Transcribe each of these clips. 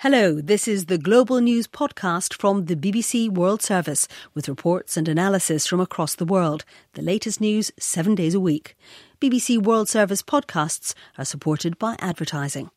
Hello, this is the Global News podcast from the BBC World Service with reports and analysis from across the world. The latest news 7 days a week. BBC World Service podcasts are supported by advertising.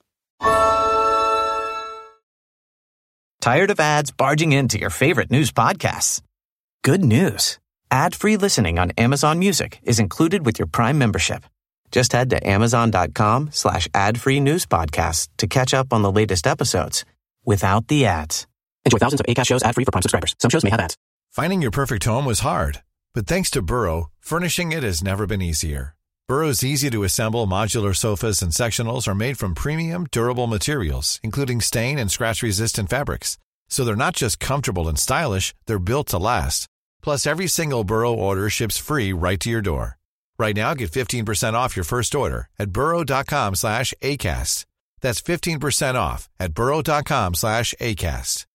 Tired of ads barging into your favorite news podcasts? Good news. Ad-free listening on Amazon Music is included with your Prime membership. Just head to amazon.com/ad-free news podcasts to catch up on the latest episodes without the ads. Enjoy thousands of Acast shows ad-free for Prime subscribers. Some shows may have ads. Finding your perfect home was hard, but thanks to Burrow, furnishing it has never been easier. Burrow's easy-to-assemble modular sofas and sectionals are made from premium, durable materials, including stain and scratch-resistant fabrics. So they're not just comfortable and stylish, they're built to last. Plus, every single Burrow order ships free right to your door. Right now, get 15% off your first order at burrow.com/ACAST. That's 15% off at burrow.com/ACAST.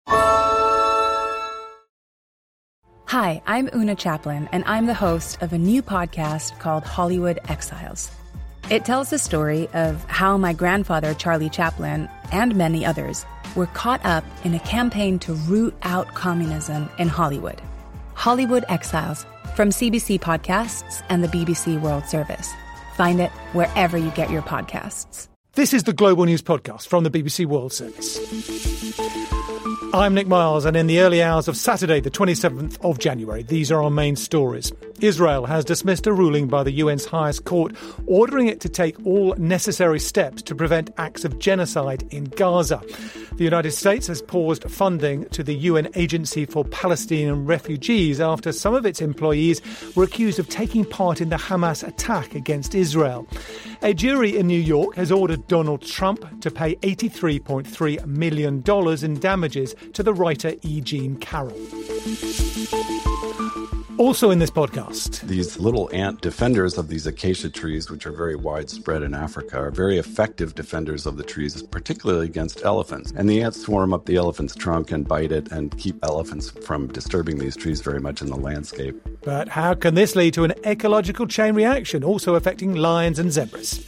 Hi, I'm Una Chaplin, and I'm the host of a new podcast called Hollywood Exiles. It tells the story of how my grandfather, Charlie Chaplin, and many others were caught up in a campaign to root out communism in Hollywood. Hollywood Exiles, from CBC Podcasts and the BBC World Service. Find it wherever you get your podcasts. This is the Global News Podcast from the BBC World Service. I'm Nick Miles, and in the early hours of Saturday, the 27th of January, these are our main stories. Israel has dismissed a ruling by the UN's highest court, ordering it to take all necessary steps to prevent acts of genocide in Gaza. The United States has paused funding to the UN Agency for Palestinian Refugees after some of its employees were accused of taking part in the Hamas attack against Israel. A jury in New York has ordered Donald Trump to pay $83.3 million in damages to the writer E. Jean Carroll. Also in this podcast, these little ant defenders of these acacia trees, which are very widespread in Africa, are very effective defenders of the trees, particularly against elephants. And the ants swarm up the elephant's trunk and bite it and keep elephants from disturbing these trees very much in the landscape. But how can this lead to an ecological chain reaction, also affecting lions and zebras?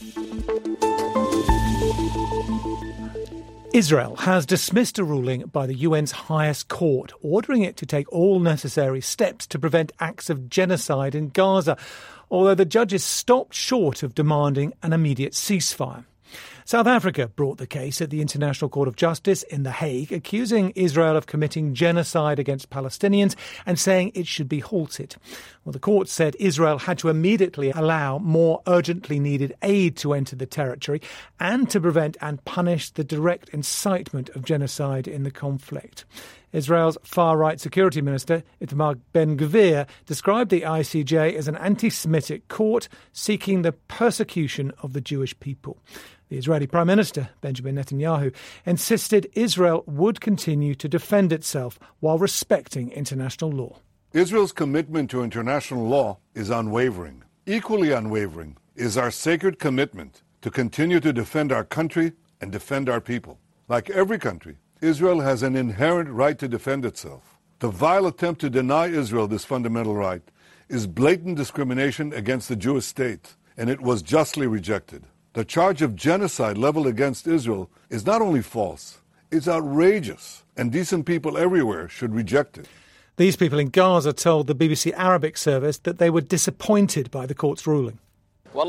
Israel has dismissed a ruling by the UN's highest court, ordering it to take all necessary steps to prevent acts of genocide in Gaza, although the judges stopped short of demanding an immediate ceasefire. South Africa brought the case at the International Court of Justice in The Hague, accusing Israel of committing genocide against Palestinians and saying it should be halted. Well, the court said Israel had to immediately allow more urgently needed aid to enter the territory and to prevent and punish the direct incitement of genocide in the conflict. Israel's far-right security minister, Itamar Ben-Gvir, described the ICJ as an anti-Semitic court seeking the persecution of the Jewish people. The Israeli Prime Minister, Benjamin Netanyahu, insisted Israel would continue to defend itself while respecting international law. Israel's commitment to international law is unwavering. Equally unwavering is our sacred commitment to continue to defend our country and defend our people. Like every country, Israel has an inherent right to defend itself. The vile attempt to deny Israel this fundamental right is blatant discrimination against the Jewish state, and it was justly rejected. The charge of genocide leveled against Israel is not only false, it's outrageous, and decent people everywhere should reject it. These people in Gaza told the BBC Arabic service that they were disappointed by the court's ruling. We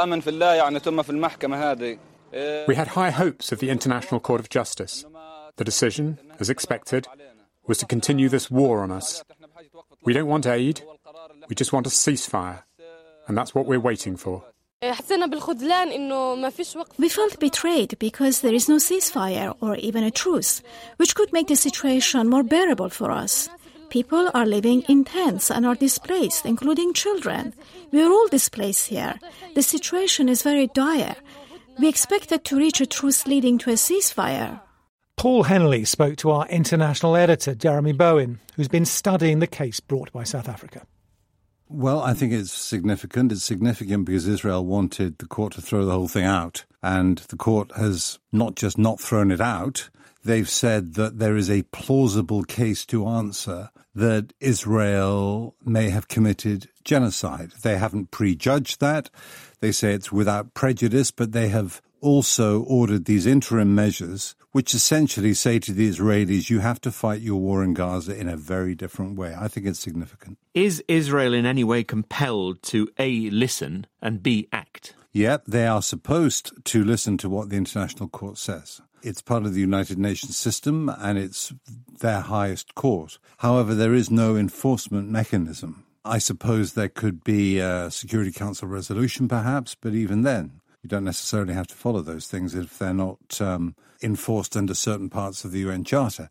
had high hopes of the International Court of Justice. The decision, as expected, was to continue this war on us. We don't want aid, we just want a ceasefire, and that's what we're waiting for. We felt betrayed because there is no ceasefire or even a truce, which could make the situation more bearable for us. People are living in tents and are displaced, including children. We are all displaced here. The situation is very dire. We expected to reach a truce leading to a ceasefire. Paul Henley spoke to our international editor, Jeremy Bowen, who's been studying the case brought by South Africa. Well, I think it's significant. It's significant because Israel wanted the court to throw the whole thing out. And the court has not just not thrown it out, they've said that there is a plausible case to answer that Israel may have committed genocide. They haven't prejudged that. They say it's without prejudice, but they have also ordered these interim measures, which essentially say to the Israelis, you have to fight your war in Gaza in a very different way. I think it's significant. Is Israel in any way compelled to A, listen, and B, act? Yep, they are supposed to listen to what the International Court says. It's part of the United Nations system and it's their highest court. However, there is no enforcement mechanism. I suppose there could be a Security Council resolution perhaps, but even then, you don't necessarily have to follow those things if they're not enforced under certain parts of the UN Charter.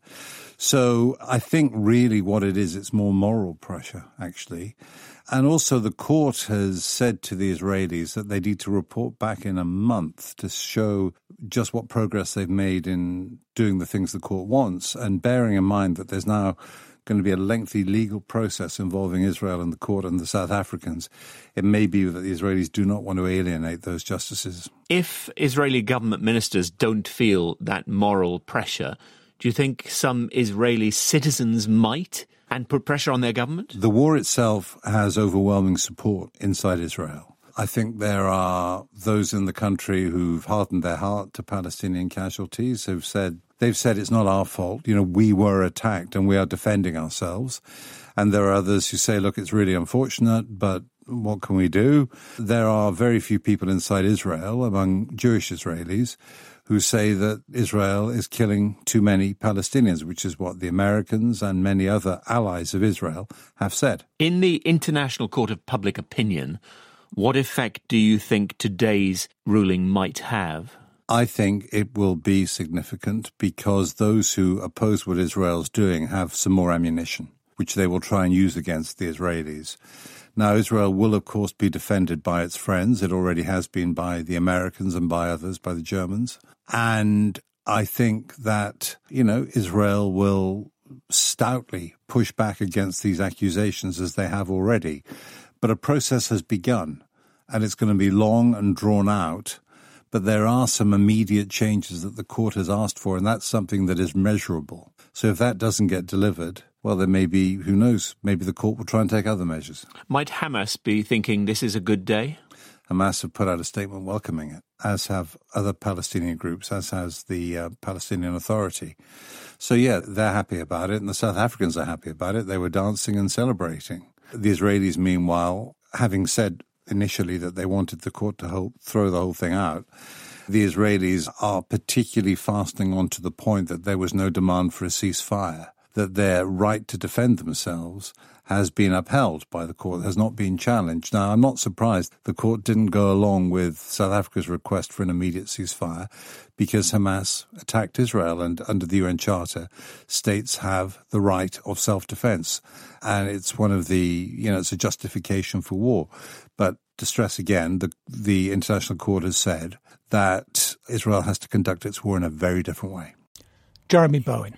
So I think really what it is, it's more moral pressure, actually. And also the court has said to the Israelis that they need to report back in a month to show just what progress they've made in doing the things the court wants, and bearing in mind that there's now going to be a lengthy legal process involving Israel and the court and the South Africans, it may be that the Israelis do not want to alienate those justices. If Israeli government ministers don't feel that moral pressure, do you think some Israeli citizens might and put pressure on their government? The war itself has overwhelming support inside Israel. I think there are those in the country who've hardened their heart to Palestinian casualties, who've said, they've said it's not our fault. You know, we were attacked and we are defending ourselves. And there are others who say, look, it's really unfortunate, but what can we do? There are very few people inside Israel, among Jewish Israelis, who say that Israel is killing too many Palestinians, which is what the Americans and many other allies of Israel have said. In the International Court of Public Opinion, what effect do you think today's ruling might have? I think it will be significant because those who oppose what Israel's doing have some more ammunition, which they will try and use against the Israelis. Now, Israel will, of course, be defended by its friends. It already has been by the Americans and by others, by the Germans. And I think that, Israel will stoutly push back against these accusations as they have already. But a process has begun, and it's going to be long and drawn out. But there are some immediate changes that the court has asked for, and that's something that is measurable. So if that doesn't get delivered, well, then maybe, who knows, maybe the court will try and take other measures. Might Hamas be thinking this is a good day? Hamas have put out a statement welcoming it, as have other Palestinian groups, as has the Palestinian Authority. So, yeah, they're happy about it, and the South Africans are happy about it. They were dancing and celebrating. The Israelis, meanwhile, having said initially that they wanted the court to throw the whole thing out, the Israelis are particularly fastening on to the point that there was no demand for a ceasefire, that their right to defend themselves has been upheld by the court, has not been challenged. Now, I'm not surprised the court didn't go along with South Africa's request for an immediate ceasefire because Hamas attacked Israel, and under the UN Charter, states have the right of self-defense. And it's one of the, it's a justification for war. But to stress again, the International Court has said that Israel has to conduct its war in a very different way. Jeremy Bowen.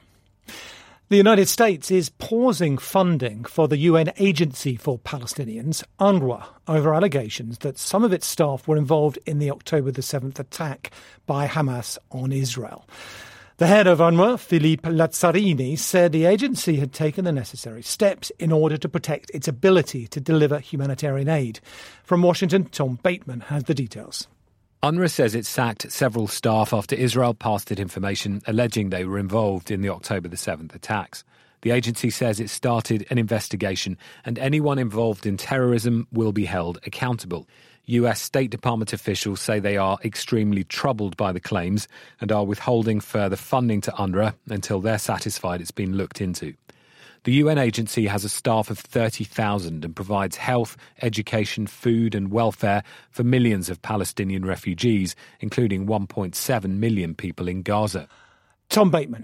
The United States is pausing funding for the UN Agency for Palestinians, UNRWA, over allegations that some of its staff were involved in the October the 7th attack by Hamas on Israel. The head of UNRWA, Philippe Lazzarini, said the agency had taken the necessary steps in order to protect its ability to deliver humanitarian aid. From Washington, Tom Bateman has the details. UNRWA says it sacked several staff after Israel passed it information alleging they were involved in the October the 7th attacks. The agency says it started an investigation and anyone involved in terrorism will be held accountable. US State Department officials say they are extremely troubled by the claims and are withholding further funding to UNRWA until they're satisfied it's been looked into. The UN agency has a staff of 30,000 and provides health, education, food and welfare for millions of Palestinian refugees, including 1.7 million people in Gaza. Tom Bateman.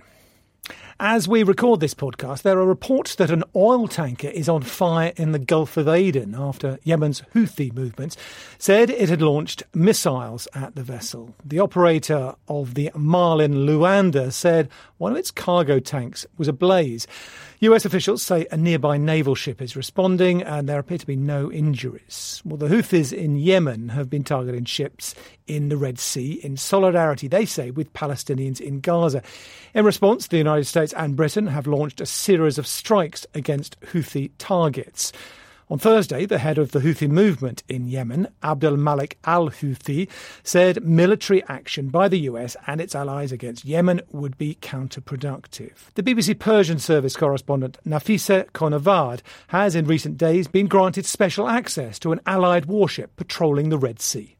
As we record this podcast, there are reports that an oil tanker is on fire in the Gulf of Aden after Yemen's Houthi movements said it had launched missiles at the vessel. The operator of the Marlin Luanda said one of its cargo tanks was ablaze. US officials say a nearby naval ship is responding and there appear to be no injuries. Well, the Houthis in Yemen have been targeting ships in the Red Sea in solidarity, they say, with Palestinians in Gaza. In response, the United States and Britain have launched a series of strikes against Houthi targets. On Thursday, the head of the Houthi movement in Yemen, Abdel Malik al-Houthi, said military action by the US and its allies against Yemen would be counterproductive. The BBC Persian service correspondent Nafisa Konavad has in recent days been granted special access to an allied warship patrolling the Red Sea.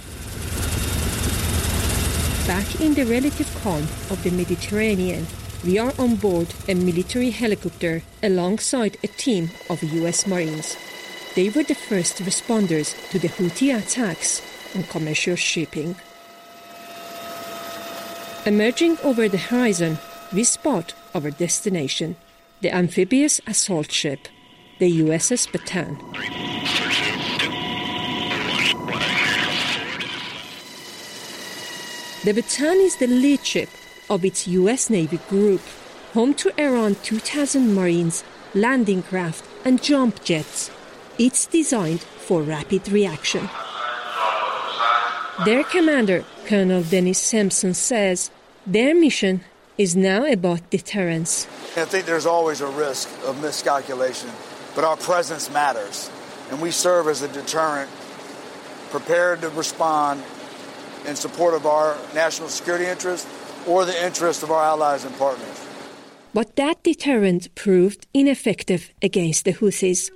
Back in the relative calm of the Mediterranean, we are on board a military helicopter alongside a team of US Marines. They were the first responders to the Houthi attacks on commercial shipping. Emerging over the horizon, we spot our destination, the amphibious assault ship, the USS Bataan. The Bataan is the lead ship of its US Navy group, home to around 2,000 Marines, landing craft and jump jets. It's designed for rapid reaction. Their commander, Colonel Dennis Sampson, says their mission is now about deterrence. I think there's always a risk of miscalculation, but our presence matters, and we serve as a deterrent, prepared to respond in support of our national security interests or the interests of our allies and partners. But that deterrent proved ineffective against the Houthis.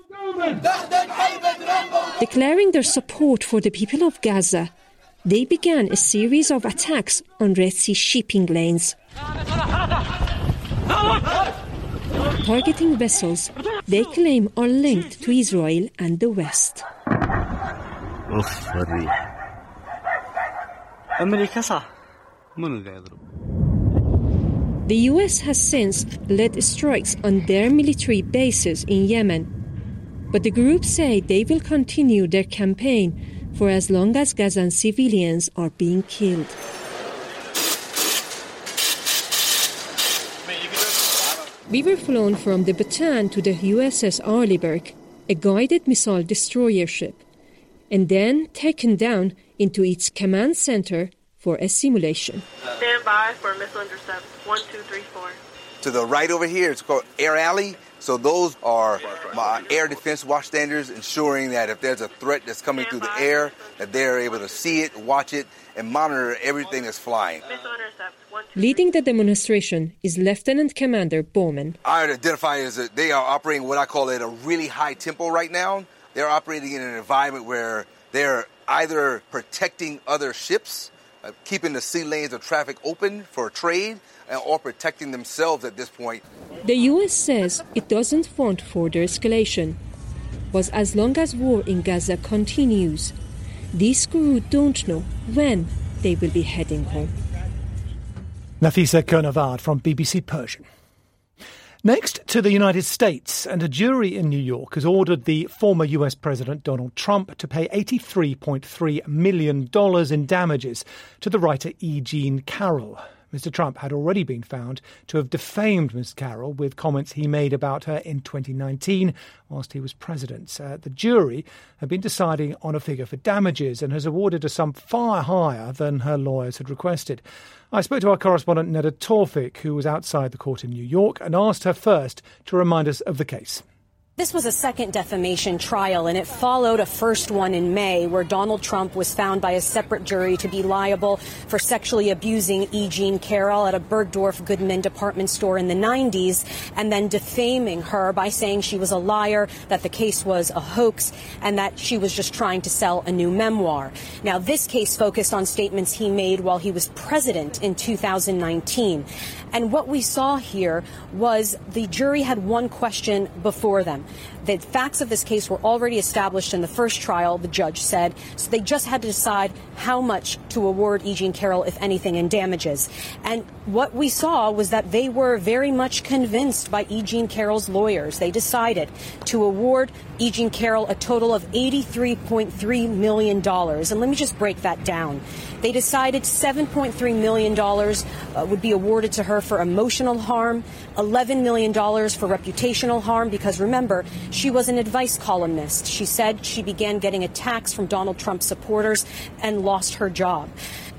Declaring their support for the people of Gaza, they began a series of attacks on Red Sea shipping lanes, targeting vessels they claim are linked to Israel and the West. The US has since led strikes on their military bases in Yemen, but the group say they will continue their campaign for as long as Gazan civilians are being killed. We were flown from the Bataan to the USS Arleigh, a guided missile destroyer ship, and then taken down into its command center for a simulation. Stand by for missile intercept 1234. To the right over here, it's called Air Alley. So those are my air defense watchstanders, ensuring that if there's a threat that's coming through the air, that they're able to see it, watch it, and monitor everything that's flying. Leading the demonstration is Lieutenant Commander Bowman. I identify as they are operating what I call at a really high tempo right now. They're operating in an environment where they're either protecting other ships, keeping the sea lanes of traffic open for trade, or protecting themselves at this point. The U.S. says it doesn't want further escalation. But as long as war in Gaza continues, these crew don't know when they will be heading home. Nafisa Konavad from BBC Persian. Next to the United States, and a jury in New York has ordered the former US President Donald Trump to pay $83.3 million in damages to the writer E. Jean Carroll. Mr. Trump had already been found to have defamed Ms. Carroll with comments he made about her in 2019 whilst he was president. The jury had been deciding on a figure for damages and has awarded a sum far higher than her lawyers had requested. I spoke to our correspondent Neda Tawfik, who was outside the court in New York, and asked her first to remind us of the case. This was a second defamation trial, and it followed a first one in May where Donald Trump was found by a separate jury to be liable for sexually abusing E. Jean Carroll at a Bergdorf Goodman department store in the 90s and then defaming her by saying she was a liar, that the case was a hoax, and that she was just trying to sell a new memoir. Now, this case focused on statements he made while he was president in 2019. And what we saw here was the jury had one question before them. The facts of this case were already established in the first trial, the judge said, so they just had to decide how much to award E. Jean Carroll, if anything, in damages. And what we saw was that they were very much convinced by E. Jean Carroll's lawyers. They decided to award E. Jean Carroll a total of $83.3 million. And let me just break that down. They decided $7.3 million would be awarded to her for emotional harm, $11 million for reputational harm, because remember, she was an advice columnist. She said she began getting attacks from Donald Trump supporters and lost her job.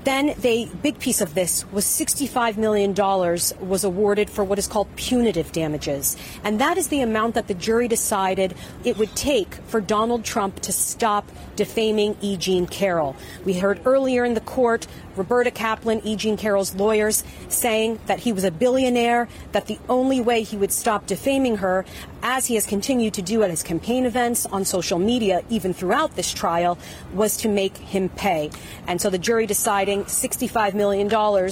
Then big piece of this was $65 million was awarded for what is called punitive damages. And that is the amount that the jury decided it would take for Donald Trump to stop defaming E. Jean Carroll. We heard earlier in the court Roberta Kaplan, E. Jean Carroll's lawyers, saying that he was a billionaire, that the only way he would stop defaming her, as he has continued to do at his campaign events, on social media, even throughout this trial, was to make him pay. And so the jury deciding $65 million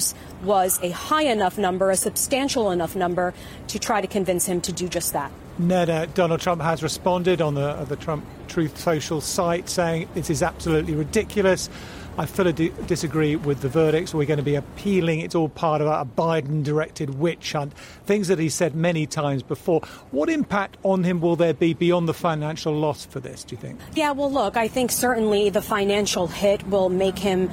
was a high enough number, a substantial enough number, to try to convince him to do just that. Neda, Donald Trump has responded on the Trump Truth Social site, saying this is absolutely ridiculous. I fully disagree with the verdicts. We're going to be appealing. It's all part of a Biden-directed witch hunt. Things that he said many times before. What impact on him will there be beyond the financial loss for this, do you think? Yeah, well, look, I think certainly the financial hit will make him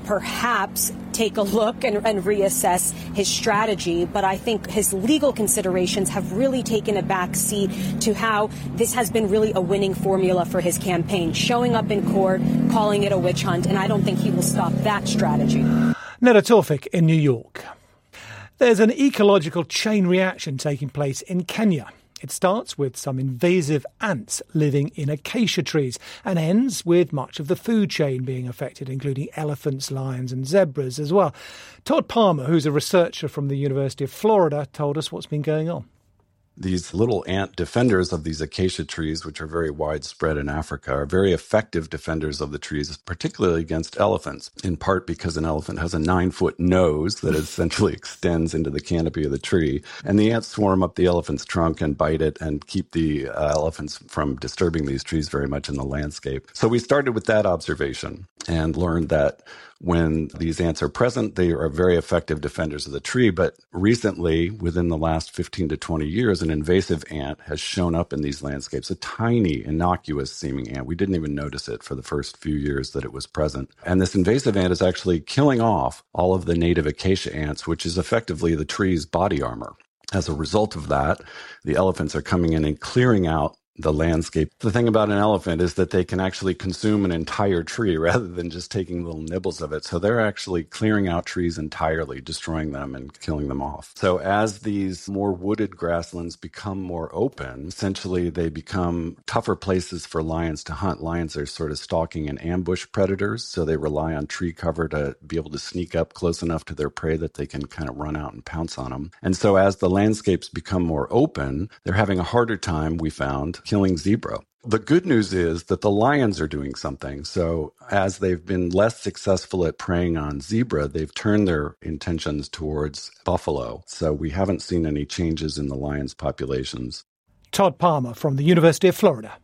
perhaps take a look and reassess his strategy. But I think his legal considerations have really taken a back seat to how this has been really a winning formula for his campaign, showing up in court, calling it a witch hunt, and I don't think he will stop that strategy. Neda Tawfik in New York. There's an ecological chain reaction taking place in Kenya. It starts with some invasive ants living in acacia trees and ends with much of the food chain being affected, including elephants, lions and zebras as well. Todd Palmer, who's a researcher from the University of Florida, told us what's been going on. These little ant defenders of these acacia trees, which are very widespread in Africa, are very effective defenders of the trees, particularly against elephants, in part because an elephant has a 9-foot nose that essentially extends into the canopy of the tree. And the ants swarm up the elephant's trunk and bite it and keep the elephants from disturbing these trees very much in the landscape. So we started with that observation and learned that when these ants are present, they are very effective defenders of the tree. But recently, within the last 15 to 20 years, an invasive ant has shown up in these landscapes, a tiny, innocuous-seeming ant. We didn't even notice it for the first few years that it was present. And this invasive ant is actually killing off all of the native acacia ants, which is effectively the tree's body armor. As a result of that, the elephants are coming in and clearing out the landscape. The thing about an elephant is that they can actually consume an entire tree rather than just taking little nibbles of it. So they're actually clearing out trees entirely, destroying them and killing them off. So as these more wooded grasslands become more open, essentially they become tougher places for lions to hunt. Lions are sort of stalking and ambush predators, so they rely on tree cover to be able to sneak up close enough to their prey that they can kind of run out and pounce on them. And so as the landscapes become more open, they're having a harder time, we found, killing zebra. The good news is that the lions are doing something. So as they've been less successful at preying on zebra, they've turned their intentions towards buffalo. So we haven't seen any changes in the lions' populations. Todd Palmer from the University of Florida.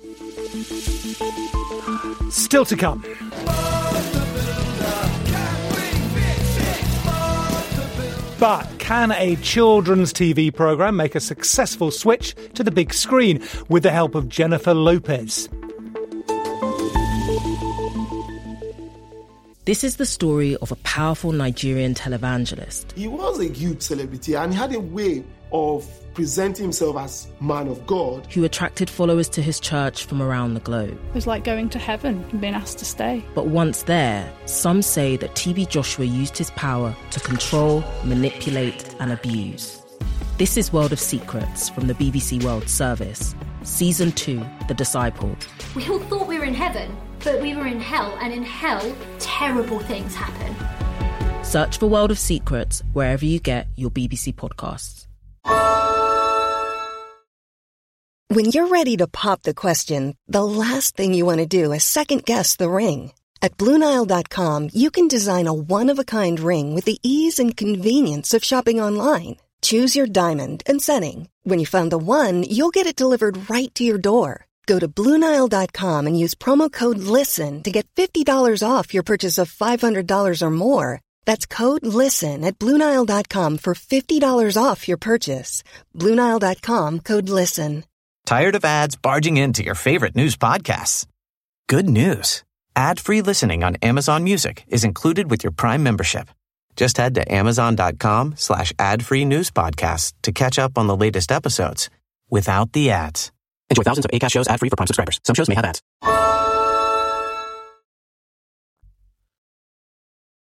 Still to come. But can a children's TV programme make a successful switch to the big screen with the help of Jennifer Lopez? This is the story of a powerful Nigerian televangelist. He was a huge celebrity and he had a way of presenting himself as man of God, who attracted followers to his church from around the globe. It was like going to heaven and being asked to stay. But once there, some say that TB Joshua used his power to control, manipulate and abuse. This is World of Secrets from the BBC World Service. Season 2, The Disciple. We all thought we were in heaven, but we were in hell, and in hell, terrible things happen. Search for World of Secrets wherever you get your BBC podcasts. When you're ready to pop the question, the last thing you want to do is second-guess the ring. At BlueNile.com, you can design a one-of-a-kind ring with the ease and convenience of shopping online. Choose your diamond and setting. When you find the one, you'll get it delivered right to your door. Go to BlueNile.com and use promo code LISTEN to get $50 off your purchase of $500 or more. That's code LISTEN at BlueNile.com for $50 off your purchase. BlueNile.com, code LISTEN. Tired of ads barging into your favorite news podcasts? Good news. Ad-free listening on Amazon Music is included with your Prime membership. Just head to amazon.com/ad-free news podcasts to catch up on the latest episodes without the ads. Enjoy thousands of Acast shows ad-free for Prime subscribers. Some shows may have ads.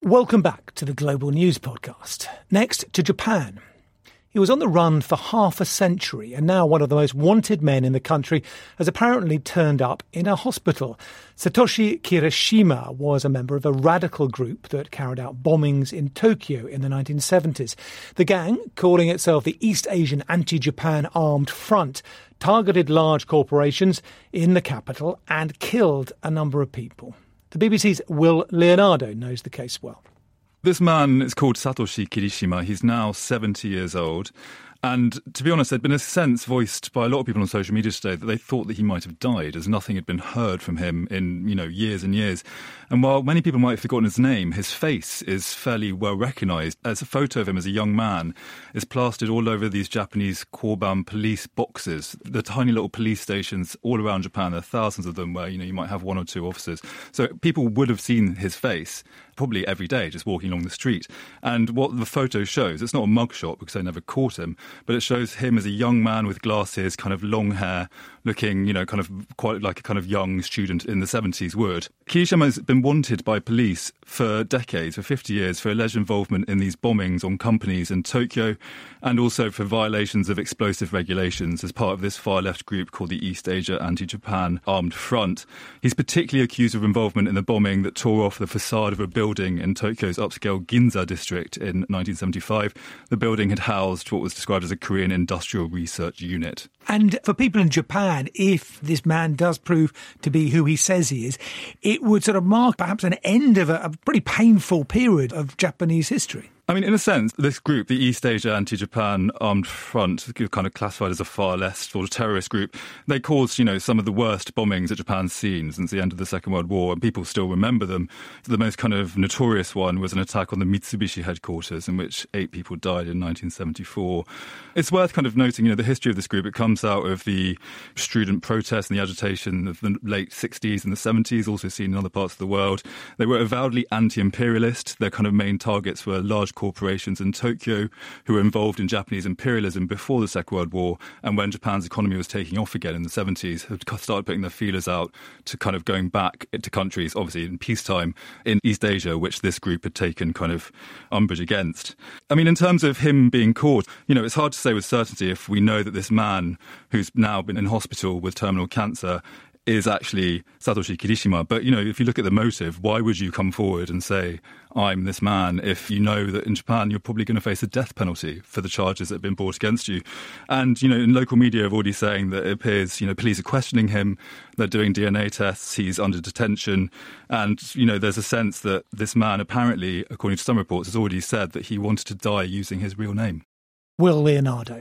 Welcome back to the Global News Podcast. Next to Japan. He was on the run for half a century and now one of the most wanted men in the country has apparently turned up in a hospital. Satoshi Kirishima was a member of a radical group that carried out bombings in Tokyo in the 1970s. The gang, calling itself the East Asian Anti-Japan Armed Front, targeted large corporations in the capital and killed a number of people. The BBC's Will Leonardo knows the case well. This man is called Satoshi Kirishima. He's now 70 years old. And to be honest, there'd been a sense voiced by a lot of people on social media today that they thought that he might have died, as nothing had been heard from him in, years and years. And while many people might have forgotten his name, his face is fairly well recognised, as a photo of him as a young man is plastered all over these Japanese Koban police boxes, the tiny little police stations all around Japan. There are thousands of them where, you might have one or two officers. So people would have seen his face probably every day just walking along the street. And what the photo shows, it's not a mugshot because they never caught him, but it shows him as a young man with glasses, kind of long hair, looking, kind of quite like a kind of young student in the 70s would. Kirishima has been wanted by police for decades, for 50 years, for alleged involvement in these bombings on companies in Tokyo and also for violations of explosive regulations as part of this far-left group called the East Asia Anti-Japan Armed Front. He's particularly accused of involvement in the bombing that tore off the facade of a building in Tokyo's upscale Ginza district in 1975. The building had housed what was described as a Korean industrial research unit. And for people in Japan, if this man does prove to be who he says he is, it would sort of mark perhaps an end of a pretty painful period of Japanese history. I mean, in a sense, this group, the East Asia Anti-Japan Armed Front, kind of classified as a far-left sort of terrorist group, they caused, some of the worst bombings that Japan's seen since the end of the Second World War, and people still remember them. The most kind of notorious one was an attack on the Mitsubishi headquarters in which 8 people died in 1974. It's worth kind of noting, the history of this group. It comes out of the student protest and the agitation of the late 60s and the 70s, also seen in other parts of the world. They were avowedly anti-imperialist. Their kind of main targets were large corporations in Tokyo who were involved in Japanese imperialism before the Second World War, and when Japan's economy was taking off again in the 70s, had started putting their feelers out to kind of going back into countries, obviously in peacetime, in East Asia, which this group had taken kind of umbrage against. I mean, in terms of him being caught, it's hard to say with certainty if we know that this man who's now been in hospital with terminal cancer is actually Satoshi Kirishima. But, if you look at the motive, why would you come forward and say, I'm this man, if you know that in Japan you're probably going to face a death penalty for the charges that have been brought against you? And, in local media have already saying that it appears, police are questioning him, they're doing DNA tests, he's under detention. And, there's a sense that this man apparently, according to some reports, has already said that he wanted to die using his real name. Will Leonardo.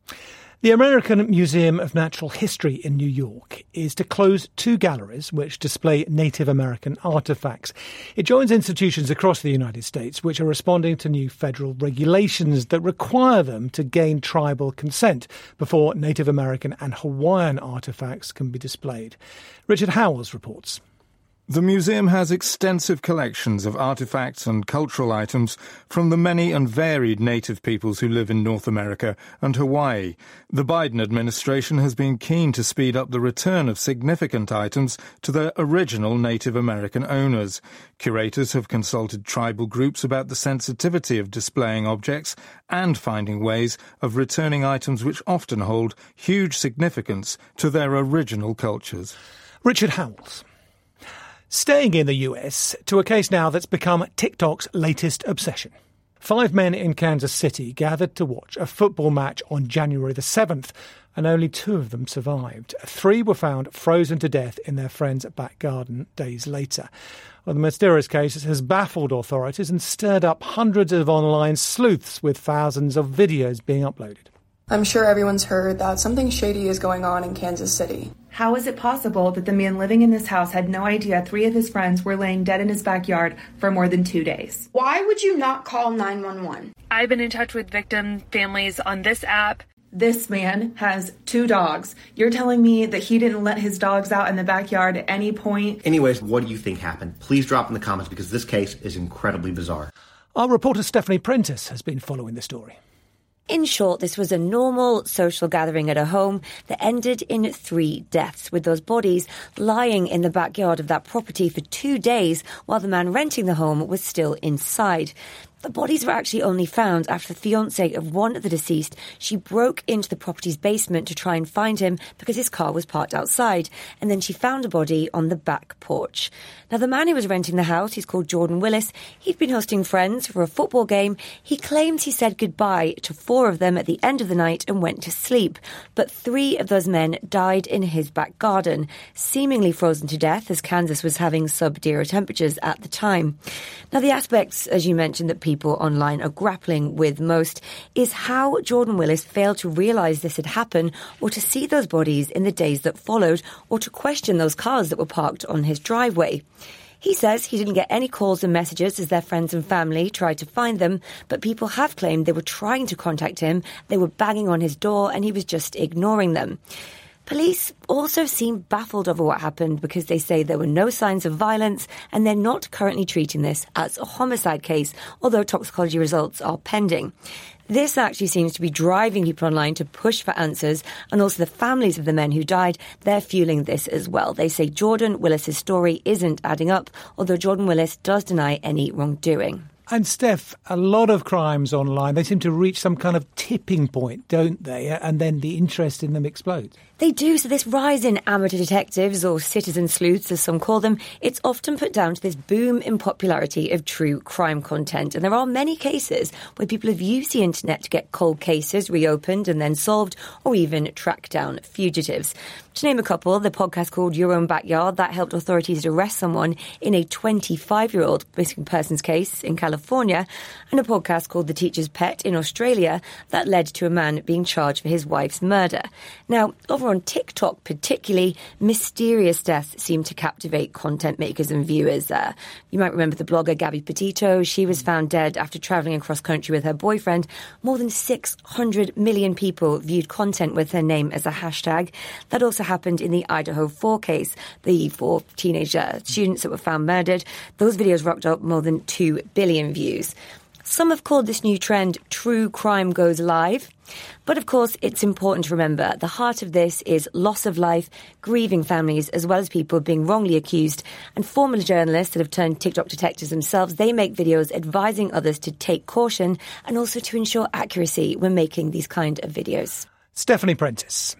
The American Museum of Natural History in New York is to close 2 galleries which display Native American artefacts. It joins institutions across the United States which are responding to new federal regulations that require them to gain tribal consent before Native American and Hawaiian artefacts can be displayed. Richard Howells reports. The museum has extensive collections of artefacts and cultural items from the many and varied native peoples who live in North America and Hawaii. The Biden administration has been keen to speed up the return of significant items to their original Native American owners. Curators have consulted tribal groups about the sensitivity of displaying objects and finding ways of returning items which often hold huge significance to their original cultures. Richard Howells. Staying in the US to a case now that's become TikTok's latest obsession. 5 men in Kansas City gathered to watch a football match on January the 7th, and only 2 of them survived. 3 were found frozen to death in their friend's back garden days later. Well, the mysterious case has baffled authorities and stirred up hundreds of online sleuths with thousands of videos being uploaded. I'm sure everyone's heard that something shady is going on in Kansas City. How is it possible that the man living in this house had no idea 3 of his friends were laying dead in his backyard for more than 2 days? Why would you not call 911? I've been in touch with victim families on this app. This man has 2 dogs. You're telling me that he didn't let his dogs out in the backyard at any point? Anyways, what do you think happened? Please drop in the comments because this case is incredibly bizarre. Our reporter Stephanie Prentice has been following the story. In short, this was a normal social gathering at a home that ended in 3 deaths, with those bodies lying in the backyard of that property for 2 days while the man renting the home was still inside. The bodies were actually only found after the fiancé of one of the deceased, she broke into the property's basement to try and find him because his car was parked outside, and then she found a body on the back porch. Now, the man who was renting the house, he's called Jordan Willis, he'd been hosting friends for a football game. He claims he said goodbye to 4 of them at the end of the night and went to sleep, but 3 of those men died in his back garden, seemingly frozen to death as Kansas was having sub-zero temperatures at the time. Now, the aspects, as you mentioned, that people online are grappling with most is how Jordan Willis failed to realise this had happened, or to see those bodies in the days that followed, or to question those cars that were parked on his driveway. He says he didn't get any calls and messages as their friends and family tried to find them, but people have claimed they were trying to contact him, they were banging on his door, and he was just ignoring them. Police also seem baffled over what happened because they say there were no signs of violence and they're not currently treating this as a homicide case, although toxicology results are pending. This actually seems to be driving people online to push for answers, and also the families of the men who died, they're fueling this as well. They say Jordan Willis's story isn't adding up, although Jordan Willis does deny any wrongdoing. And Steph, a lot of crimes online, they seem to reach some kind of tipping point, don't they? And then the interest in them explodes. They do. So this rise in amateur detectives, or citizen sleuths as some call them, it's often put down to this boom in popularity of true crime content. And there are many cases where people have used the internet to get cold cases reopened and then solved, or even track down fugitives. To name a couple, the podcast called Your Own Backyard, that helped authorities arrest someone in a 25-year-old missing persons case in California, and a podcast called The Teacher's Pet in Australia that led to a man being charged for his wife's murder. Now, over on TikTok particularly, mysterious deaths seem to captivate content makers and viewers. You might remember the blogger Gabby Petito. She was found dead after travelling across country with her boyfriend. More than 600 million people viewed content with her name as a hashtag. That also happened in the Idaho 4 case, the 4 teenage students that were found murdered. Those videos rocked up more than 2 billion views. Some have called this new trend True Crime Goes Live. But of course, it's important to remember at the heart of this is loss of life, grieving families, as well as people being wrongly accused. And former journalists that have turned TikTok detectives themselves, they make videos advising others to take caution and also to ensure accuracy when making these kind of videos. Stephanie Prentice.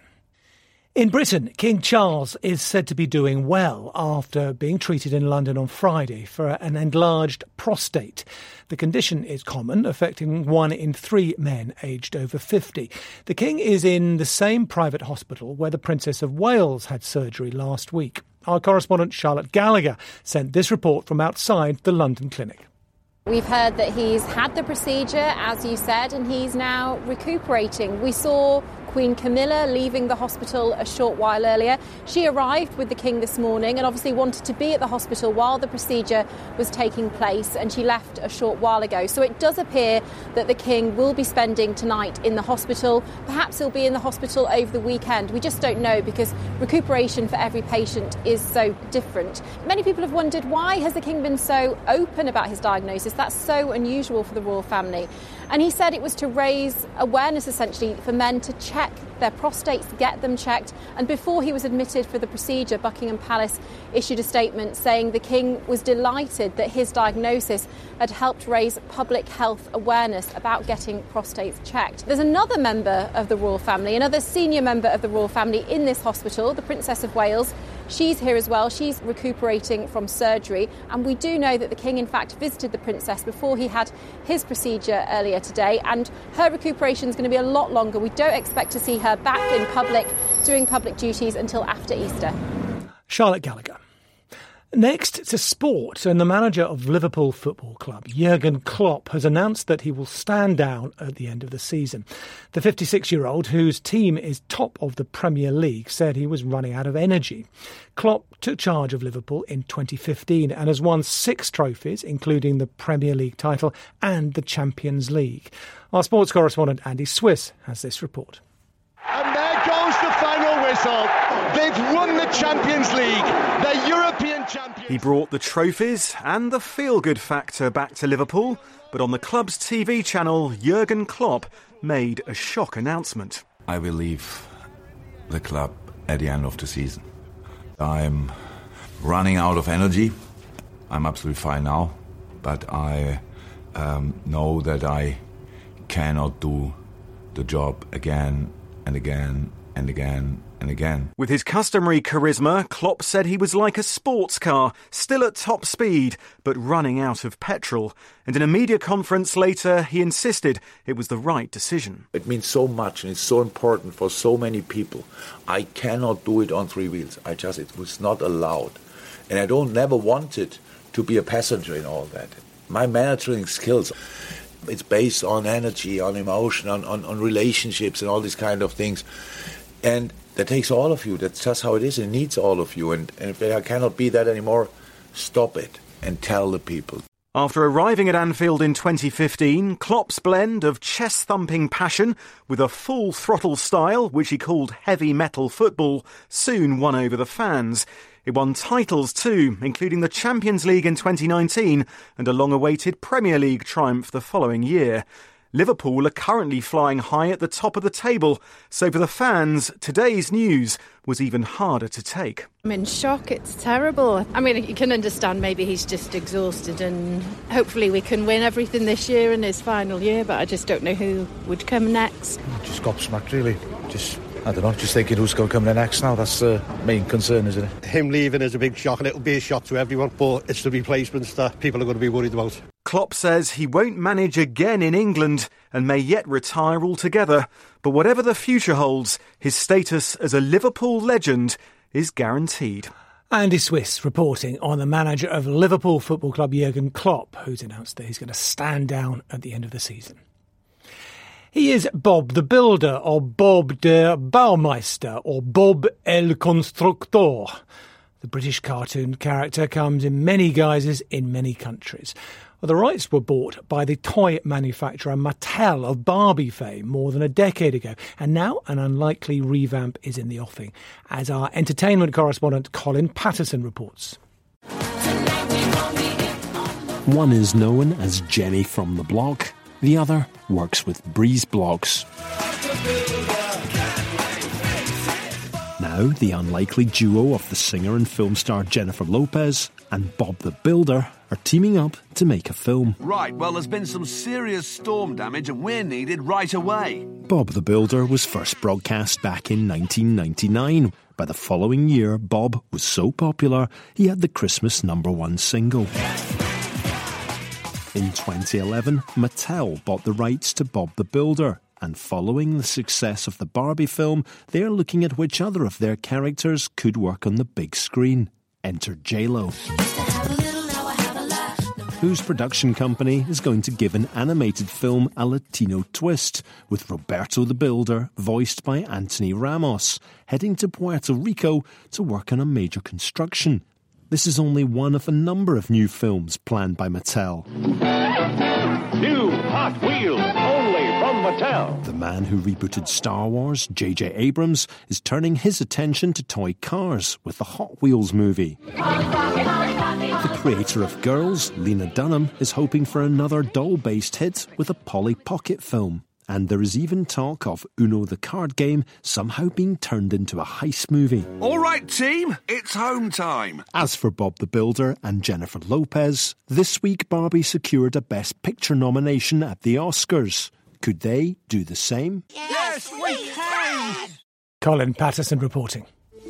In Britain, King Charles is said to be doing well after being treated in London on Friday for an enlarged prostate. The condition is common, affecting 1 in 3 men aged over 50. The King is in the same private hospital where the Princess of Wales had surgery last week. Our correspondent Charlotte Gallagher sent this report from outside the London clinic. We've heard that he's had the procedure, as you said, and he's now recuperating. We saw Queen Camilla leaving the hospital a short while earlier. She arrived with the King this morning and obviously wanted to be at the hospital while the procedure was taking place, and she left a short while ago. So it does appear that the King will be spending tonight in the hospital. Perhaps he'll be in the hospital over the weekend. We just don't know because recuperation for every patient is so different. Many people have wondered, why has the King been so open about his diagnosis? That's so unusual for the royal family. And he said it was to raise awareness, essentially, for men to check their prostates, get them checked. And before he was admitted for the procedure, Buckingham Palace issued a statement saying the King was delighted that his diagnosis had helped raise public health awareness about getting prostates checked. There's another member of the royal family, another senior member of the royal family in this hospital, the Princess of Wales. She's here as well. She's recuperating from surgery. And we do know that the King, in fact, visited the Princess before he had his procedure earlier today. And her recuperation is going to be a lot longer. We don't expect to see her back in public, doing public duties until after Easter. Charlotte Gallagher. Next to sport, and the manager of Liverpool Football Club, Jurgen Klopp, has announced that he will stand down at the end of the season. The 56-year-old, whose team is top of the Premier League, said he was running out of energy. Klopp took charge of Liverpool in 2015 and has won 6 trophies, including the Premier League title and the Champions League. Our sports correspondent Andy Swiss has this report. And there goes the final whistle. They've won the Champions League, the European champions. He brought the trophies and the feel-good factor back to Liverpool, but on the club's TV channel, Jurgen Klopp made a shock announcement. I will leave the club at the end of the season. I'm running out of energy. I'm absolutely fine now, but I know that I cannot do the job again and again and again and again. With his customary charisma, Klopp said he was like a sports car, still at top speed, but running out of petrol. And in a media conference later, he insisted it was the right decision. It means so much and it's so important for so many people. I cannot do it on three wheels. It was not allowed. And I never wanted to be a passenger in all that. My managing skills, it's based on energy, on emotion, on relationships and all these kind of things. And that takes all of you. That's just how it is. It needs all of you. And if I cannot be that anymore, stop it and tell the people. After arriving at Anfield in 2015, Klopp's blend of chest-thumping passion with a full-throttle style, which he called heavy metal football, soon won over the fans. It won titles too, including the Champions League in 2019 and a long-awaited Premier League triumph the following year. Liverpool are currently flying high at the top of the table, so for the fans, today's news was even harder to take. I'm in shock, it's terrible. I mean, you can understand maybe he's just exhausted and hopefully we can win everything this year in his final year, but I just don't know who would come next. Just gobsmacked, really. I don't know, just thinking who's going to come in next now. That's the main concern, isn't it? Him leaving is a big shock, and it'll be a shock to everyone, but it's the replacements that people are going to be worried about. Klopp says he won't manage again in England and may yet retire altogether. But whatever the future holds, his status as a Liverpool legend is guaranteed. Andy Swiss reporting on the manager of Liverpool Football Club, Jurgen Klopp, who's announced that he's going to stand down at the end of the season. He is Bob the Builder, or Bob der Baumeister, or Bob el Constructor. The British cartoon character comes in many guises in many countries. Well, the rights were bought by the toy manufacturer Mattel of Barbie fame more than a decade ago, and now an unlikely revamp is in the offing, as our entertainment correspondent Colin Patterson reports. One is known as Jenny from the Block. The other works with Breeze Blocks. Now, the unlikely duo of the singer and film star Jennifer Lopez and Bob the Builder are teaming up to make a film. Right, well, there's been some serious storm damage and we're needed right away. Bob the Builder was first broadcast back in 1999. By the following year, Bob was so popular, he had the Christmas #1 single. In 2011, Mattel bought the rights to Bob the Builder, and following the success of the Barbie film, they're looking at which other of their characters could work on the big screen. Enter J-Lo, whose production company is going to give an animated film a Latino twist, with Roberto the Builder, voiced by Anthony Ramos, heading to Puerto Rico to work on a major construction. This is only one of a number of new films planned by Mattel. New Hot Wheels, only from Mattel. The man who rebooted Star Wars, J.J. Abrams, is turning his attention to toy cars with the Hot Wheels movie. The creator of Girls, Lena Dunham, is hoping for another doll-based hit with a Polly Pocket film. And there is even talk of Uno the card game somehow being turned into a heist movie. All right, team, it's home time. As for Bob the Builder and Jennifer Lopez, this week Barbie secured a Best Picture nomination at the Oscars. Could they do the same? Yes, we can! Colin Patterson reporting.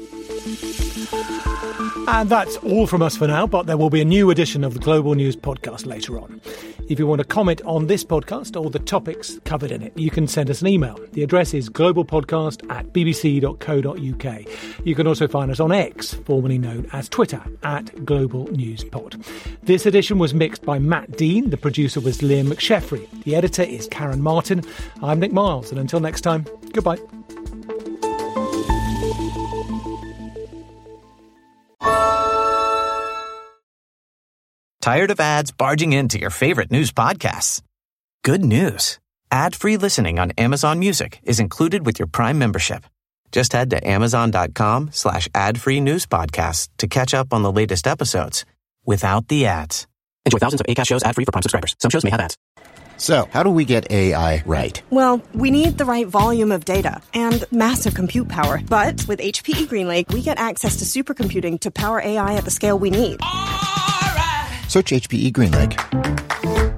And that's all from us for now, but there will be a new edition of the Global News podcast later on. If you want to comment on this podcast or the topics covered in it, you can send us an email. The address is globalpodcast@bbc.co.uk. You can also find us on X, formerly known as Twitter, @GlobalNewsPod. This edition was mixed by Matt Dean. The producer was Liam McSheffrey. The editor is Karen Martin. I'm Nick Miles, and until next time, goodbye. Tired of ads barging into your favorite news podcasts? Good news. Ad-free listening on Amazon Music is included with your Prime membership. Just head to amazon.com/ad-free news podcasts to catch up on the latest episodes without the ads. Enjoy thousands of Acast shows ad-free for Prime subscribers. Some shows may have ads. So, how do we get AI right? Well, we need the right volume of data and massive compute power. But with HPE GreenLake, we get access to supercomputing to power AI at the scale we need. Search HPE GreenLake.